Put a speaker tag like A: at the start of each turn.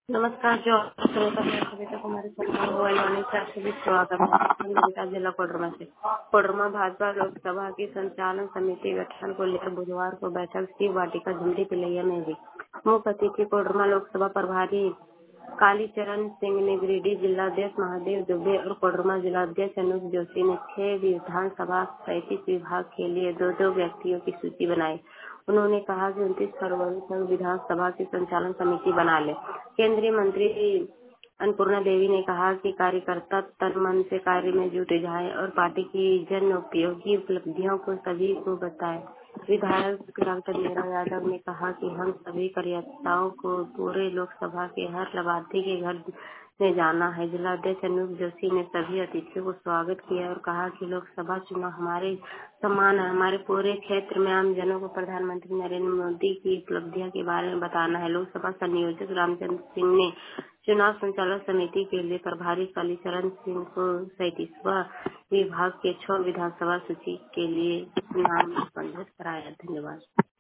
A: नमस्कार जो श्रोता मैं कविता कुमारी शर्मा मोबाइल वाणी से आपसे भी स्वागत है। हम नविता जिला कोडरमा से। कोडरमा भाजपा लोकसभा की संचालन समिति गठन को लेकर बुधवार को बैठक शिव वाटिका झुमरी पिलैया में हुई। मुख्य अतिथि कोडरमा लोकसभा प्रभारी कालीचरण सिंह ने गिरिडीह जिलाध्यक्ष महादेव दुबे और कोडरमा जिलाध्यक्ष अनूप जोशी ने 6 विधानसभा 37 विभाग के लिए दो व्यक्तियों की सूची बनाई। उन्होंने कहा कि 29 फरवरी तक विधानसभा की संचालन समिति बना ले। केंद्रीय मंत्री अन्नपूर्णा देवी ने कहा कि कार्यकर्ता तन मन से कार्य में जुटे जाएं और पार्टी की जन उपयोगी उपलब्धियों को सभी को बताएं। विधायक डॉक्टर मीरा यादव ने कहा कि हम सभी कार्यकर्ताओं को पूरे लोकसभा के हर लाभार्थी के घर में जाना है। जिलाध्यक्ष अनूप जोशी ने सभी अतिथियों को स्वागत किया और कहा कि लोकसभा चुनाव हमारे सम्मान है। हमारे पूरे क्षेत्र में आम जनों को प्रधानमंत्री नरेंद्र मोदी की उपलब्धियों के बारे में बताना है। लोकसभा संयोजक रामचंद्र सिंह ने चुनाव संचालन समिति के लिए प्रभारी कालीचरण सिंह को 37वां विभाग के 6 विधानसभा सूची के लिए नाम निर्धारित कराया। धन्यवाद।